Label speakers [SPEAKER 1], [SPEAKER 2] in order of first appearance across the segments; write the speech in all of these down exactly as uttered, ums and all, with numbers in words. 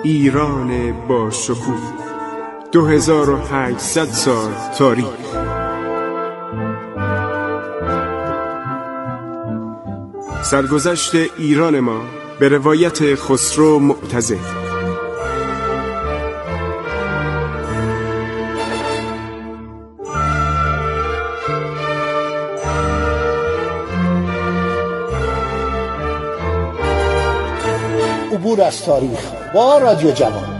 [SPEAKER 1] ایران با شکوه، دو هزار و هشتصد سال تاریخ. سرگذشت ایران ما به روایت خسرو معتزد.
[SPEAKER 2] عبور از تاریخ با رادیو جوان.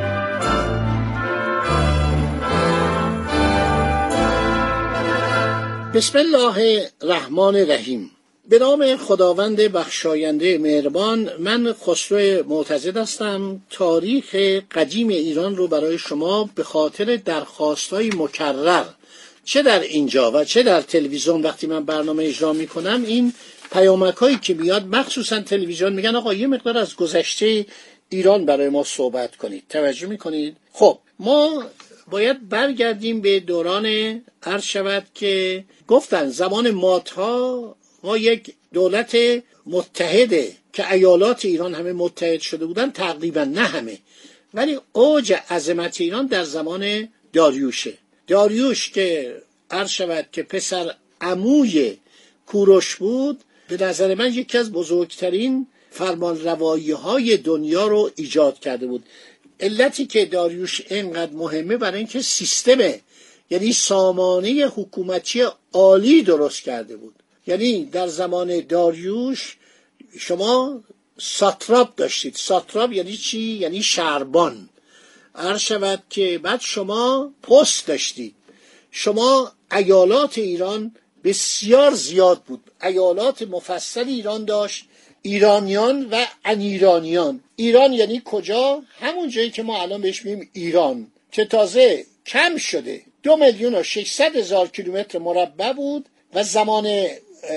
[SPEAKER 2] بسم الله الرحمن الرحیم. به نام خداوند بخشاینده مهربان. من خسرو معتزد هستم. تاریخ قدیم ایران رو برای شما به خاطر درخواست‌های مکرر چه در اینجا و چه در تلویزیون وقتی من برنامه اجرا می‌کنم، این پیامک‌هایی که میاد مخصوصا تلویزیون میگن آقا یه مقدار از گذشته ایران برای ما صحبت کنید. توجه میکنید؟ خب ما باید برگردیم به دوران عرض شود که گفتن زمان ماتها ما یک دولت متحده که ایالات ایران همه متحد شده بودن، تقریبا نه همه، ولی اوج عظمت ایران در زمان داریوشه. داریوش که عرض شود که پسر عموی کوروش بود، به نظر من یکی از بزرگترین فرمانروایی های دنیا رو ایجاد کرده بود. علتی که داریوش اینقدر مهمه برای اینکه سیستم، یعنی سامانه حکومتی عالی درست کرده بود. یعنی در زمان داریوش شما ساتراپ داشتید. ساتراپ یعنی چی؟ یعنی شهربان. عرض شود که بعد شما پست داشتید. شما ایالات ایران بسیار زیاد بود. ایالات مفصل ایران داشت، ایرانیان و انیرانیان. ایران یعنی کجا؟ همون جایی که ما الان بهش میگیم ایران، که تازه کم شده. دو میلیون و ششصد هزار کیلومتر مربع بود و زمان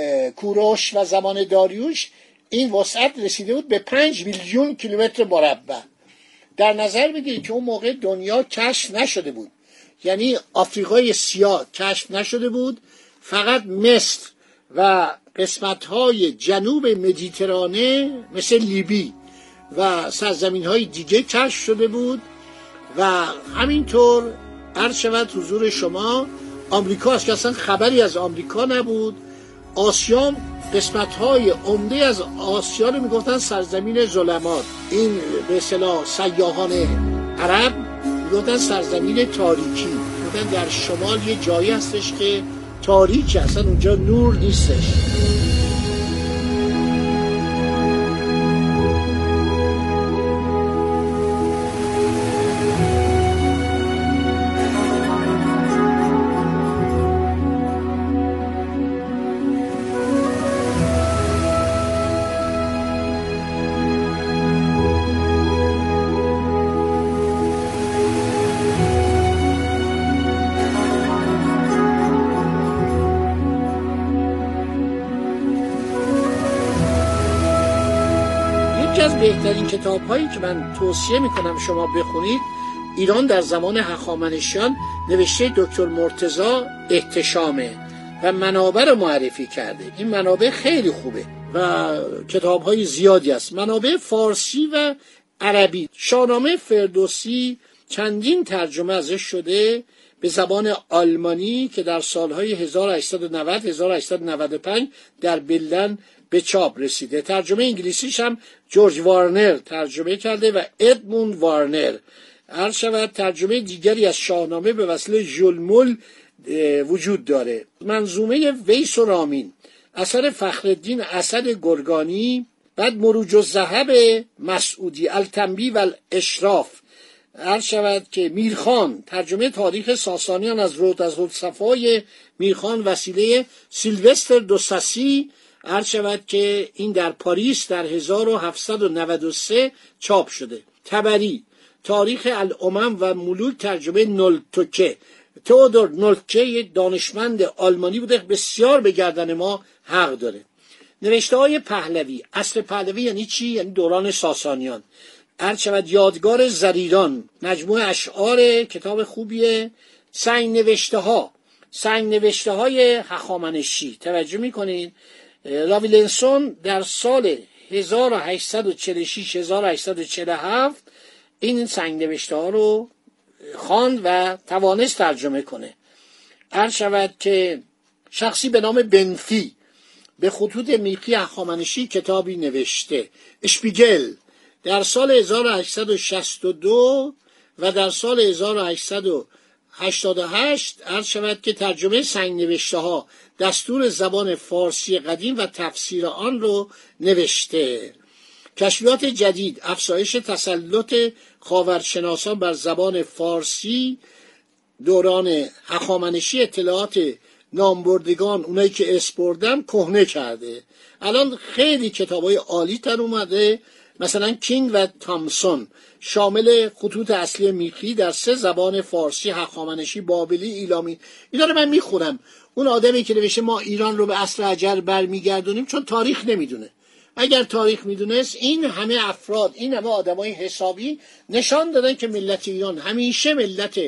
[SPEAKER 2] کوروش و زمان داریوش این وسعت رسیده بود به پنج میلیون کیلومتر مربع. در نظر بگیرید که اون موقع دنیا کشف نشده بود، یعنی آفریقای سیاه کشف نشده بود، فقط مصر و قسمت‌های جنوب مدیترانه مثل لیبی و سرزمین‌های دیگه کشف شده بود. و همینطور عرض شود حضور شما آمریکا است که اصلا خبری از آمریکا نبود. آسیا، قسمت‌های عمده از آسیا رو میگفتن سرزمین ظلمات. این به اصطلاح سیاحان عرب میگفتن سرزمین تاریکی. میگفتن در شمال یه جایی هستش که تاریکی، اصلا اونجا نور نیستش. بهترین کتاب هایی که من توصیه میکنم شما بخونید، ایران در زمان هخامنشیان نوشته دکتر مرتضی احتشامه و منابع رو معرفی کرده. این منابع خیلی خوبه و کتاب های زیادی است، منابع فارسی و عربی. شاهنامه فردوسی چندین ترجمه ازش شده به زبان آلمانی که در سالهای هزار و هشتصد و نود تا هزار و هشتصد و نود و پنج در بلن به چاپ رسیده. ترجمه انگلیسیش هم جورج وارنر ترجمه کرده و ادموند وارنر. هر شود ترجمه دیگری از شاهنامه به وسیله ژول مول وجود داره. منظومه ویس و رامین، اثر فخرالدین اسد گرگانی، بعد مروج الذهب مسعودی، التنبیه و الاشراف. هر شود که میرخان ترجمه تاریخ ساسانیان از روضةالصفای میرخان وسیله سیلوستر دوساسی. عرض شود که این در پاریس در هزار و هفتصد و نود و سه چاپ شده. طبری تاریخ الامم و ملوک ترجمه نولتوکه. تئودور نولتوکه یک دانشمند آلمانی بوده، بسیار به گردن ما حق داره. نوشته های پهلوی. اصل پهلوی یعنی چی؟ یعنی دوران ساسانیان. عرض شود یادگار زریران، مجموعه اشعار، کتاب خوبیه. سنگ نوشته ها، سنگ نوشته های هخامنشی. توجه میکنید راویلنسون در سال هزار و هشتصد و چهل و شش تا هزار و هشتصد و چهل و هفت این سنگ نوشته ها رو خواند و توانست ترجمه کنه. عرض شود که شخصی به نام بنفی به خطوط میخی هخامنشی کتابی نوشته. اشپیگل در سال هزار و هشتصد و شصت و دو و در سال هزار و هشتصد و هشتاد و هشت عرض شود که ترجمه سنگ نوشته ها دستور زبان فارسی قدیم و تفسیر آن رو نوشته. کشفیات جدید، افزایش تسلط خاورشناسان بر زبان فارسی دوران هخامنشی اطلاعات نامبردگان، اونایی که اسپردن کهنه کرده. الان خیلی کتابای عالی تر اومده، مثلا کینگ و تامسون شامل خطوط اصلی میخی در سه زبان فارسی، هخامنشی، بابلی، ایلامی. اینا رو من میخونم. اون آدمی که نوشته ما ایران رو به عصر اجل برمیگردونیم، چون تاریخ نمیدونه. اگر تاریخ میدونست این همه افراد، این همه آدمای حسابی نشان دادن که ملت ایران همیشه ملت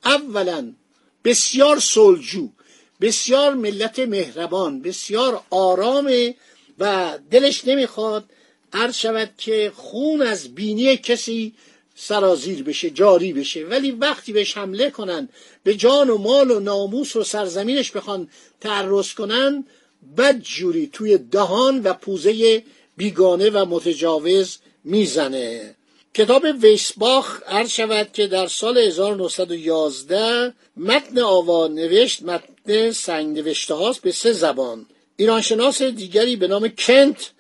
[SPEAKER 2] اولا بسیار صلحجو، بسیار ملت مهربان، بسیار آرامه و دلش نمیخواد عرض شود که خون از بینی کسی سرازیر بشه، جاری بشه. ولی وقتی بهش حمله کنن، به جان و مال و ناموس و سرزمینش بخوان تعرض کنن، بدجوری توی دهان و پوزه بیگانه و متجاوز میزنه. کتاب ویسباخ عرض شود که در سال هزار و نهصد و یازده متن آوا نوشت، متن سنگ نوشته هاست به سه زبان. ایرانشناس دیگری به نام کنت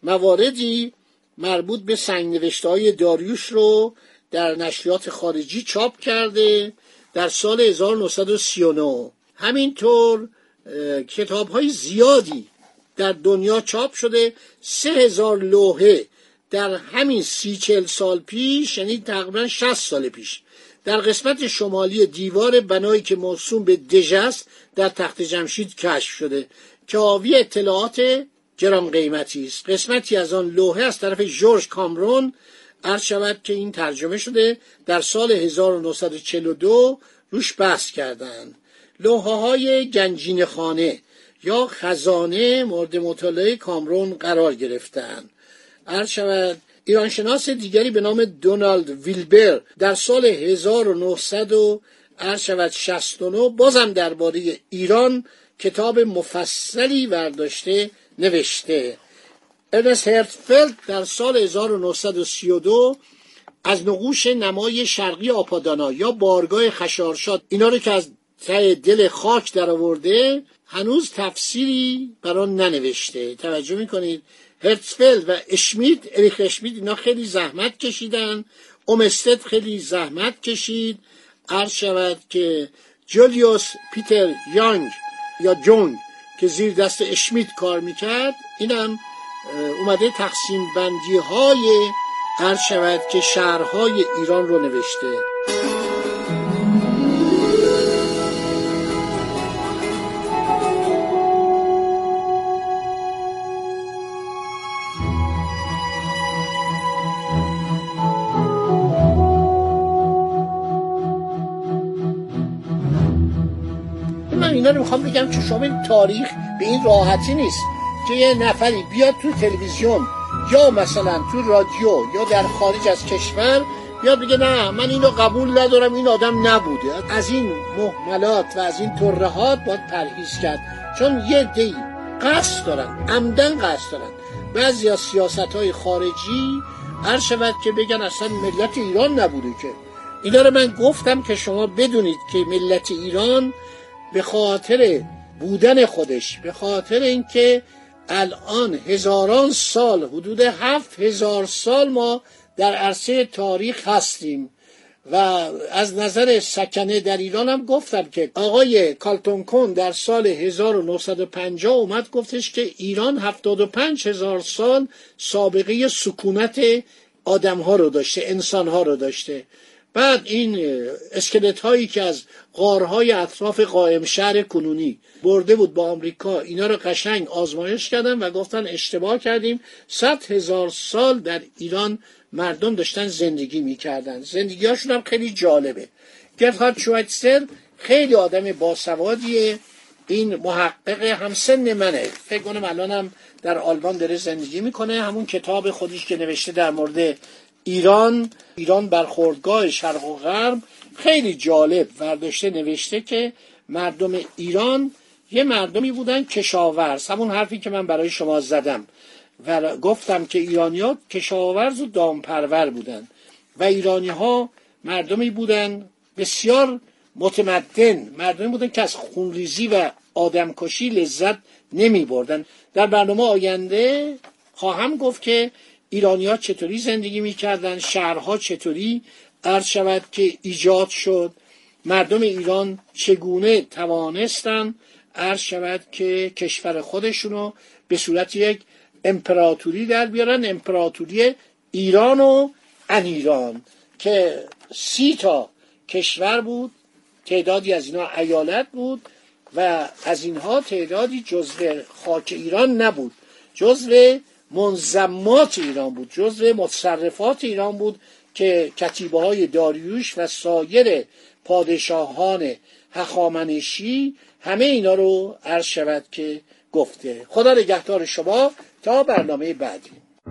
[SPEAKER 2] مواردی مربوط به سنگ نوشته های داریوش رو در نشریات خارجی چاپ کرده در سال هزار و نهصد و سی و نه. همینطور کتاب های زیادی در دنیا چاپ شده. سه هزار لوحه در همین سی چل سال پیش، یعنی تقریبا شصت سال پیش، در قسمت شمالی دیوار بنایی که موسوم به دژ است در تخت جمشید کشف شده که حاوی اطلاعات گران قیمتی است. قسمتی از آن لوحه از طرف جورج کامرون عرض شود که این ترجمه شده، در سال هزار و نهصد و چهل و دو روش بحث کردند. لوحه های گنجینه خانه یا خزانه مورد مطالعه کامرون قرار گرفتند. عرض شود ایرانشناس دیگری به نام دونالد ویلبر در سال هزار و نهصد و شصت و نه بازم درباره ایران کتاب مفصلی برداشته نوشته. ارنست هرتفلد در سال هزار و نهصد و سی و دو از نقوش نمای شرقی آپادانا یا بارگاه خشارشاد، اینا رو که از ته دل خاک در آورده، هنوز تفسیری برای ننوشته. توجه میکنید؟ هرتفلد و اشمیت، اریخ اشمیت، اینا خیلی زحمت کشیدن. اومستد خیلی زحمت کشید. عرض شود که جولیوس پیتر یانگ یا جونگ که زیر دست اشمیت کار میکرد، اینم اومده تقسیم بندی های عرض شود که شهرهای ایران رو نوشته. اینا رو میخوام بگم که شما تاریخ به این راحتی نیست که یه نفری بیاد تو تلویزیون یا مثلا تو رادیو یا در خارج از کشور بیاد بگه نه من اینو قبول ندارم، این آدم نبوده. از این مهملات و از این ترهات باید پرهیز کرد، چون یه دی قصد دارن، عمدن قصد دارن بعضی از سیاست‌های خارجی عرض شود که بگن اصلا ملت ایران نبوده. که اینا رو من گفتم که شما بدونید که ملت ایران به خاطر بودن خودش، به خاطر اینکه الان هزاران سال، حدود هفت هزار سال ما در عرصه تاریخ هستیم و از نظر سکنه در ایران هم گفتم که آقای کالتون کون در سال هزار و نهصد و پنجاه اومد گفتش که ایران هفتاد و پنج هزار سال سابقه سکونت آدم ها رو داشته، انسان ها رو داشته. بعد این اسکلت هایی که از غارهای اطراف قائم شهر کنونی برده بود با آمریکا، اینا رو قشنگ آزمایش کردن و گفتن اشتباه کردیم. صد هزار سال در ایران مردم داشتن زندگی میکردن. زندگی هاشون هم خیلی جالبه. گرهارد شوایتزر خیلی آدم باسوادیه، این محقق همسن منه، فکر کنم الان هم در آلمان داره زندگی میکنه. همون کتاب خودش که نوشته در مورد ایران ایران برخوردگاه شرق و غرب خیلی جالب ورداشته نوشته که مردم ایران یه مردمی بودن کشاورز، همون حرفی که من برای شما زدم و گفتم که ایرانی‌ها کشاورز و دامپرور بودن و ایرانی‌ها مردمی بودن بسیار متمدن، مردمی بودن که از خونریزی و آدمکشی لذت نمی بردن. در برنامه آینده خواهم گفت که ایرانی‌ها چطوری زندگی می‌کردن، شهرها چطوری عرض شود که ایجاد شد، مردم ایران چگونه توانستن عرض شود که کشور خودشونو به صورت یک امپراتوری در بیارن، امپراتوری ایران و انیران که سی تا کشور بود، تعدادی از اینا ایالت بود و از اینها تعدادی جزو خاک ایران نبود، جزو منظمات ایران بود، جزو متصرفات ایران بود که کتیبه های داریوش و سایر پادشاهان هخامنشی همه اینا رو عرض شود که گفته. خدا نگهدار شما تا برنامه بعدی.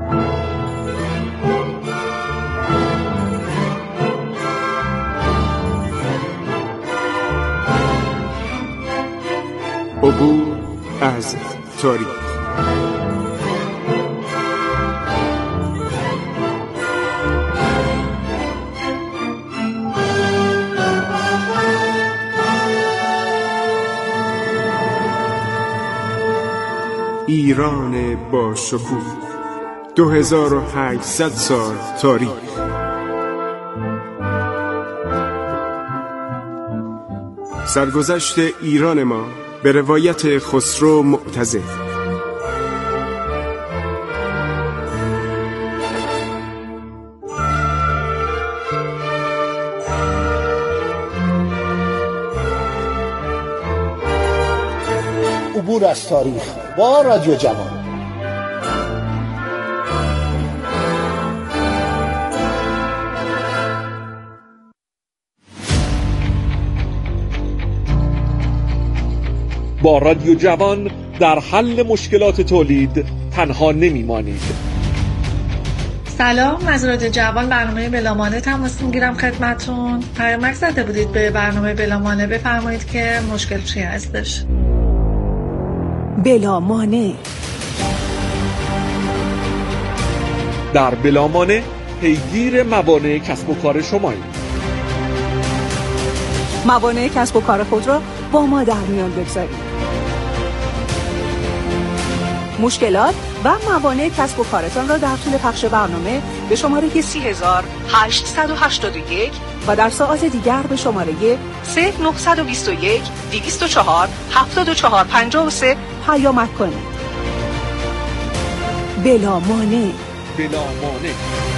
[SPEAKER 1] عبور از تاریخ. ایران با شکوه، دو هزار و هشتصد سال تاریخ. سرگذشت ایران ما به روایت خسرو معتزد.
[SPEAKER 2] عبور از تاریخ با رادیو جوان.
[SPEAKER 3] با رادیو جوان در حل مشکلات تولید تنها نمیمانید.
[SPEAKER 4] سلام، از رادیو جوان برنامه بلامانه تماس میگیرم خدمتون. پیامک زده بودید به برنامه بلامانه، بفرمایید که مشکل چی هستش.
[SPEAKER 5] بلامانه.
[SPEAKER 3] در بلامانه پیگیر موانع کسب و کار شمایید.
[SPEAKER 5] موانع کسب و کار خود را با ما در میان بگذارید. مشکلات و موانع کسب و کارتان را در طول پخش برنامه به شماره سی هزار هشتصد و هشتاد و یک و در ساعات دیگر به شماره صفر نهصد و بیست و یک دویست و چهار هفتاد و چهار پنجاه و سه پیامک کنید. بلامانع.
[SPEAKER 3] بلامانع.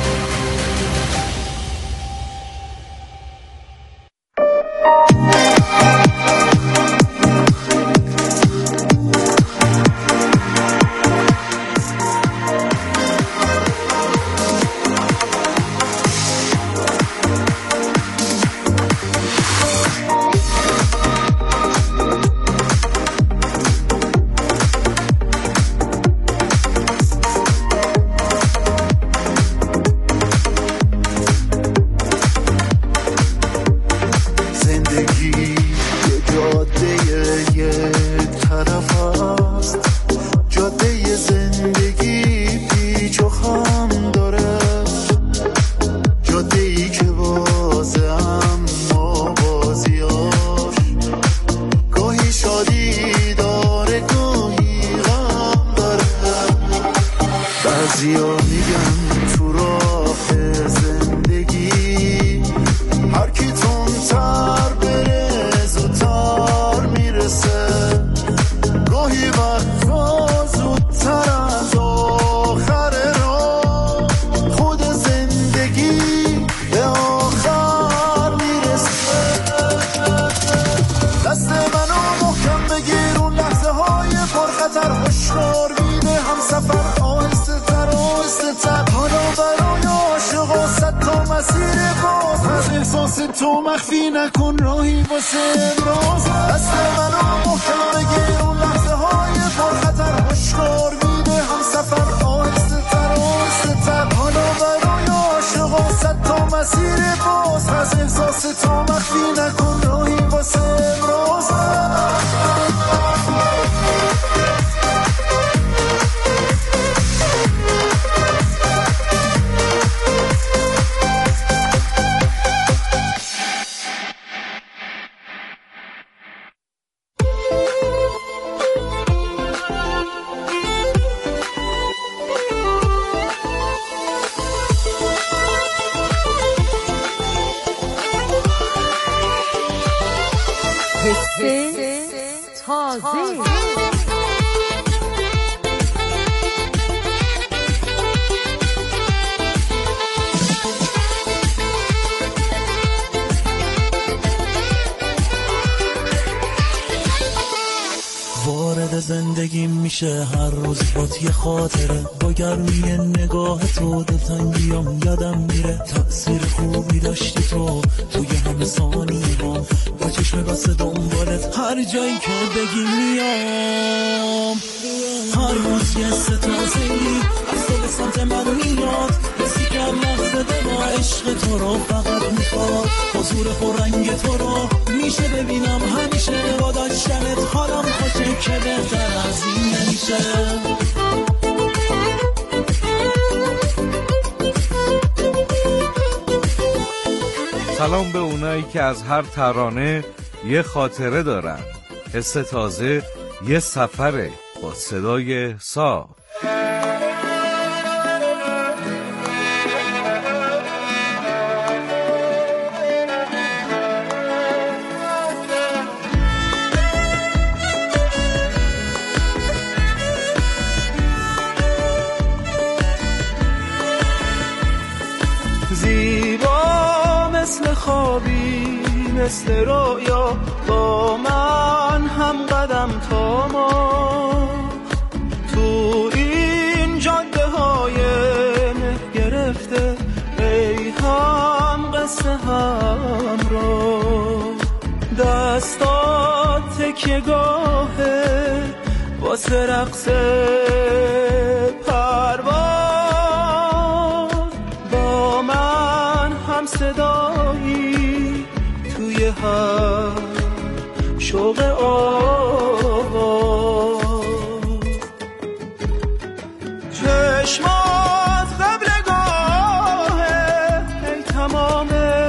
[SPEAKER 6] تو مخفی نکن راهی واسه امروز، دست منو محکم بگیر اون لحظه های پرخطر، هشدار میده هم سفر آهسته تر آهسته تر، حالا برای عاشق احساس تو مخفی نکن راهی واسه ابرازم. وارد زندگی میشه هر روز بات یه خاطره، با گرمی نگاه تو دلتنگیام یادم میره. تأثیر خوبی داشتی تو توی همه ثانیه ها، با چشم بسته دنبالت هر جایی که بگی میام. هر روز یه ستازه‌ای از تو به سمت من میاد، حسی که لحظه دل عشق تو رو فقط میخواد. حضور پررنگ تو رو میشه ببینم همیشه، با داشتنت حالم خوشه که بهتر از این نمیشه.
[SPEAKER 7] سلام به اونایی که از هر ترانه یه خاطره دارن. حس تازه یه سفره با صدای صاف.
[SPEAKER 6] زیبا مثل خوابی مثل رویا، با من هم قدم تا ما. تو این جاده های مه گرفته ای هم قصه هم رو، دستات تکیه گاهه واسه رقص پرواز. با من هم صدایی توی هر شوق آواز. چشمات قبل گاهه ای تمام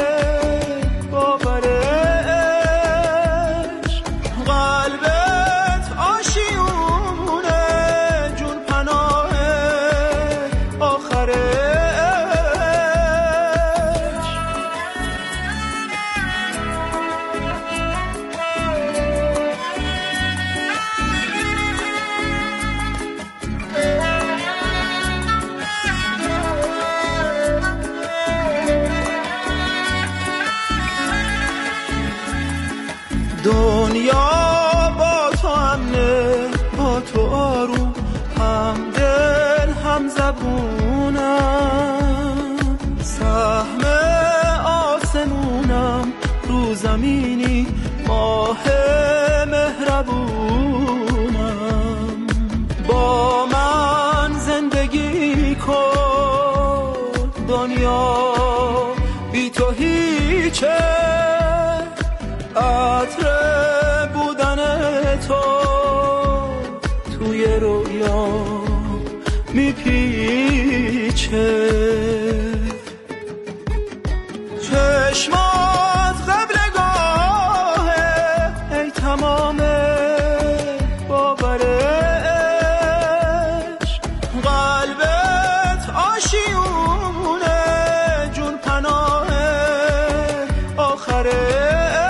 [SPEAKER 6] باورش، قلبت آشیونه جون پناه آخرش. دنیا با تو امنه، با تو آروم، هم دل هم زبونم. سهم آسمونم رو زمینی، ماه مهربونم. با من زندگی کن، دنیا بی تو هیچه. عطر بودن تو توی رویا میپیچه. چشمات قبل گاهه ای تمام باورش، قلبت آشیونه جون پناه آخرش.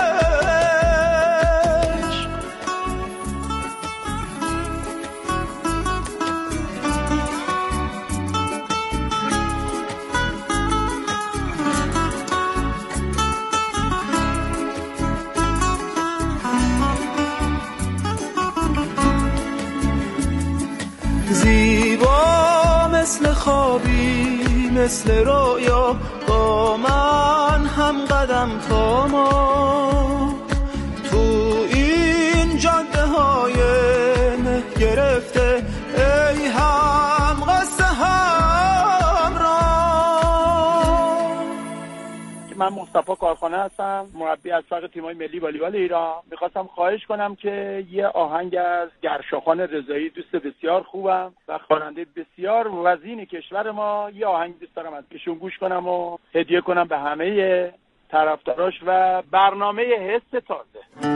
[SPEAKER 6] زیبا مثل خوابی مثل رویا، با من هم قدم تا ما. تو این جاده های مه گرفته ای هم قصه هم را.
[SPEAKER 8] من مصطفی کارخانه هستم، مربی اسبق تیم‌های ملی والیبال ایران. می‌خواستم خواهش کنم که یه آهنگ از گرشاخان رضایی، دوست بسیار خوبم و خواننده بسیار وزین کشور ما، یه آهنگ دوست دارم از ایشون گوش کنم و هدیه کنم به همه طرفداراش و برنامه حس تازه.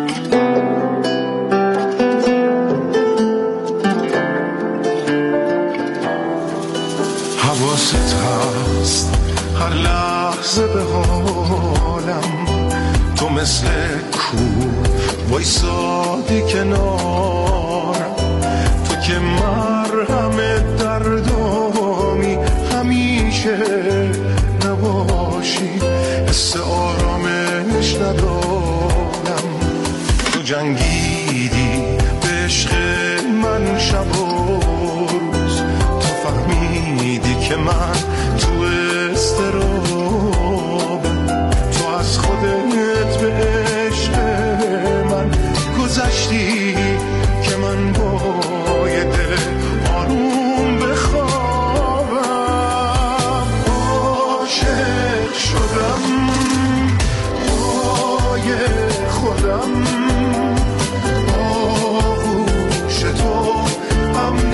[SPEAKER 9] حواست هست هر لحظه به حالم، تو مثل کوه وایسادی کنارم، تو که مرهم دردامی همیشه نباشی، حس آرامش ندارم. تو جنگیدی به عشق من شب و روز، تو فهمیدی که من تو استراب، تو از خودت به عشق من گذشتی که من باید آروم بخوابم. عاشق شدم پای خودم، آغوش تو امن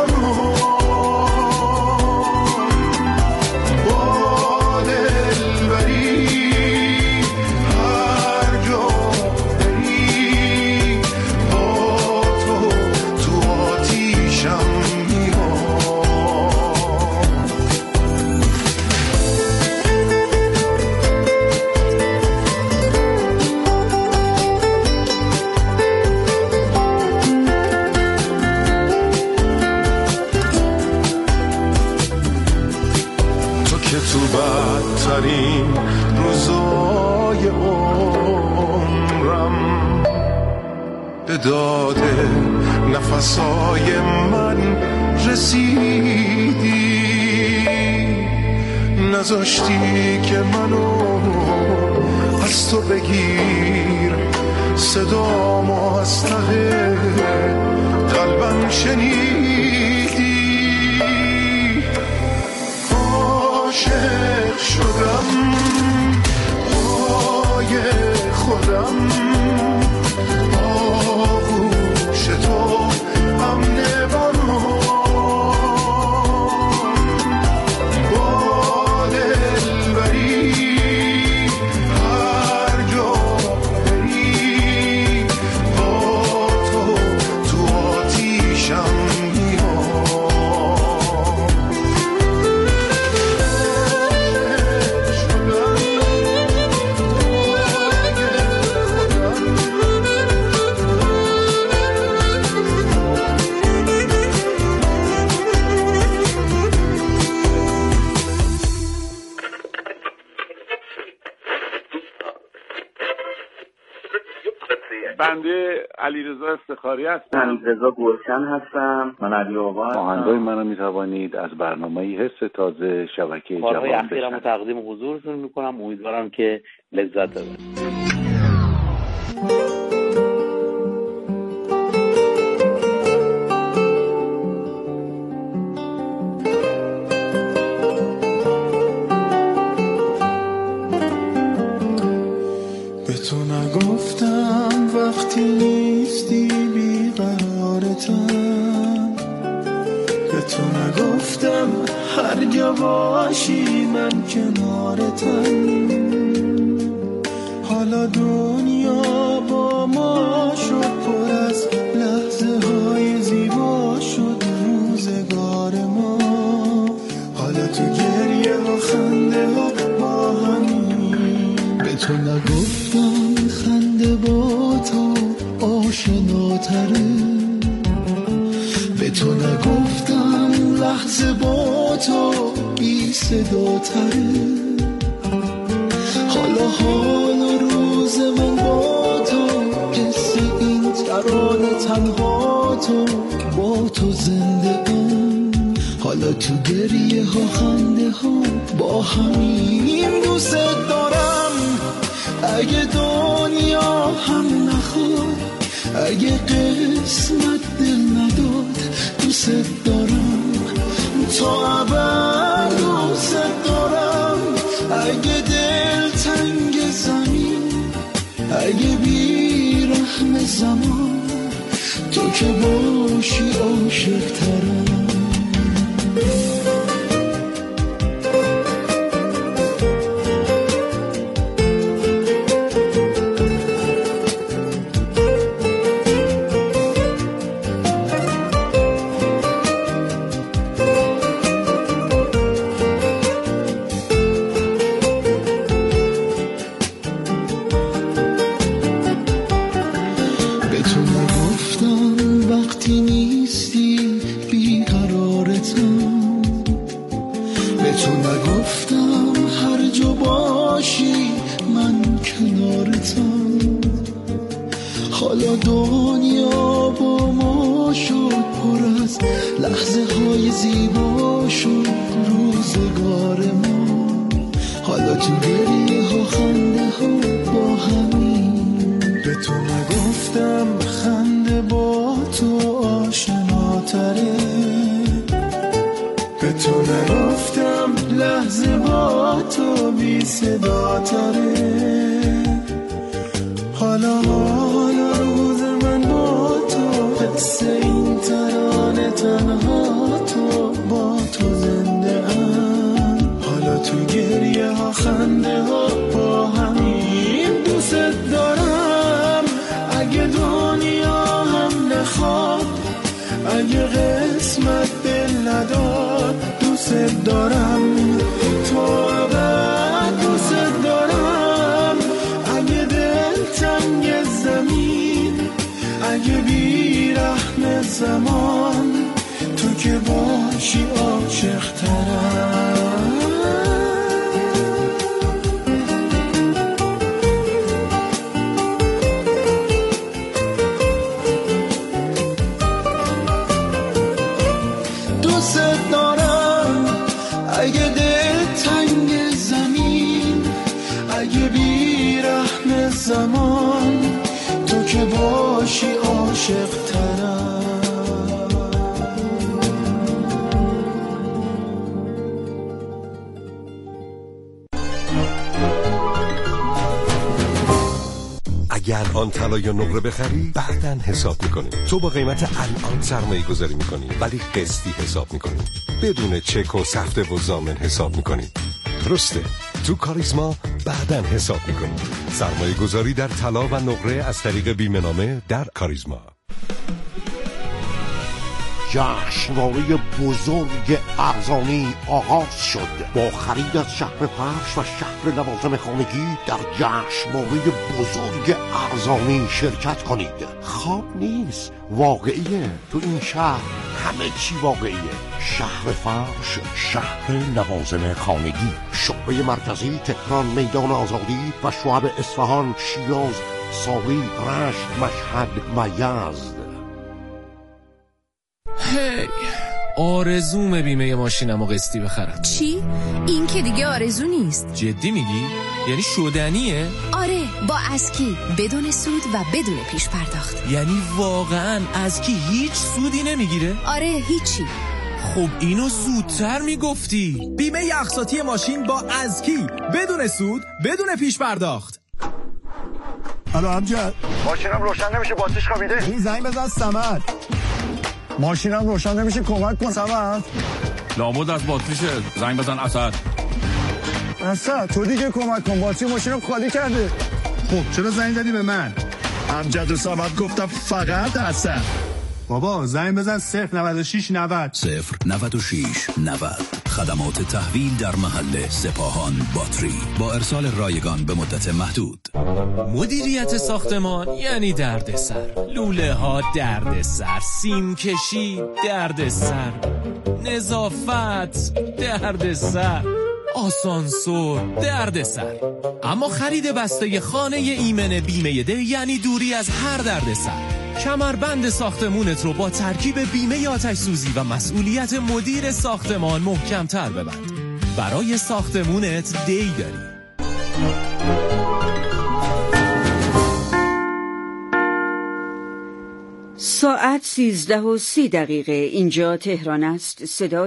[SPEAKER 9] بدترین روزای عمرم به داد نفسای من رسیدی، نذاشتی که منو از تو بگیر، صدامو از ته قلبم شنیدی. عاشق شدم پای خودم، آغوش تو امن برام، با دلبری هر جا بری، با تو تو آتیشم
[SPEAKER 8] بنده علیرضا افتخاری هستم.
[SPEAKER 10] من رضا گلشن هستم. من علی آقا هستم.
[SPEAKER 11] آهنگای منو میتوانید از برنامه حس تازه شبکه جوان
[SPEAKER 10] کارهای اخیرمو تقدیم حضورتون میکنم. امیدوارم که لذت ببرید.
[SPEAKER 9] به تو نگفتم وقتی نیستی بیقرارتم، به تو نگفتم هر جا باشی من کنارتم. حالا دنیا با ما شد پر از لحظه های زیبا، شد روزگار ما. حالا تو گریه و خنده ها با همین. به تو نگفتم خنده با تو آشناتره، به تو نگفتم لحظه با تو بی صداتره. حالا حال و روز من با تو، قصه این ترانه تنها تو، با تو زنده ام. حالا تو گریه ها خنده ها با همین. دوست دارم اگه دنیا هم نخواد، اگه قسمت دل نداد، دوست دارم تا ابد. دوست دارم اگه دل تنگ زمان تو که باشی عاشق ترم. حالا دنیا با ما شد پر از لحظه های زیبا شد روزگار ما. حالا تو گریه ها خنده ها با همین. به تو نگفتم خنده با تو آشناتره، به تو نگفتم لحظه با تو بی صدا تره. حالا حالا روز من با تو حس این ترانه تنها تو با تو زنده ام. حالا تو گریه ها خنده ها با همین. دوست دارم اگه دنیا هم نخواد، اگه قسمت دل نداد. دوست دارم تو ابد دوست دارم. اگه دل تنگ زمین، اگه بی رحم زمان، تو که باشی عاشق ترم. دوست دارم اگه دل تنگ زمین، اگه بی رحم زمان، تو که باشی عاشق ترم.
[SPEAKER 12] اگر آن طلا یا نقره بخری بعداً حساب میکنی. تو با قیمت الان سرمایه گذاری میکنی ولی قسطی حساب میکنی، بدون چک و سفته و ضامن حساب میکنی. درسته، تو کاریزما بعداً حساب میکنی. سرمایه گذاری در طلا و نقره از طریق بیمه نامه در کاریزما.
[SPEAKER 13] جشنواره بزرگ ارزانی آغاز شد. با خرید از شهر فرش و شهر لوازم خانگی در جشنواره بزرگ ارزانی شرکت کنید. خواب نیست، واقعیه. تو این شهر همه چی واقعیه. شهر فرش، شهر لوازم خانگی، شعبه مرکزی تهران، میدان آزادی و شعب اصفهان، شیراز، ساوی، رشت، مشهد و یزد.
[SPEAKER 14] هی آرزوم بیمه ماشینمو قسطی بخرم.
[SPEAKER 15] چی؟ این که دیگه آرزو نیست.
[SPEAKER 14] جدی میگی؟ یعنی شدنیه؟
[SPEAKER 15] آره، با اسکی بدون سود و بدون پیش پرداخت.
[SPEAKER 14] یعنی واقعا اسکی هیچ سودی نمیگیره؟
[SPEAKER 15] آره، هیچی.
[SPEAKER 14] خب اینو زودتر میگفتی.
[SPEAKER 16] بیمه اقساطی ماشین با اسکی بدون سود بدون پیش پرداخت.
[SPEAKER 17] الو امجد،
[SPEAKER 18] ماشینم روشن نمیشه، باتریش خوابیده.
[SPEAKER 17] این زنگ بزن صمد. ماشینم روشن نمیشه، کمک کن صمد.
[SPEAKER 19] لابد از باتریشه، زنگ بزن اسد.
[SPEAKER 17] اسد تو دیگه کمک کن، باتری ماشینم خالی کرده. خب چرا زنگ زدی به من؟ امجد و صمد گفتم فقط اسد. بابا زنگ بزن صفر نود و شش نود
[SPEAKER 20] صفر نود و شش نود. خدمات تحویل در محل سپاهان باتری با ارسال رایگان به مدت محدود.
[SPEAKER 14] مدیریت ساختمان یعنی دردسر. لوله ها دردسر، سیم کشی دردسر، نظافت دردسر، آسانسور دردسر. اما خرید بسته خانه ایمن بیمه ده یعنی دوری از هر دردسر. کمربند ساختمونت رو با ترکیب بیمه آتش سوزی و مسئولیت مدیر ساختمان محکم‌تر ببند. برای ساختمونت دی داری.
[SPEAKER 5] ساعت سیزده و سی دقیقه اینجا تهران است. صدا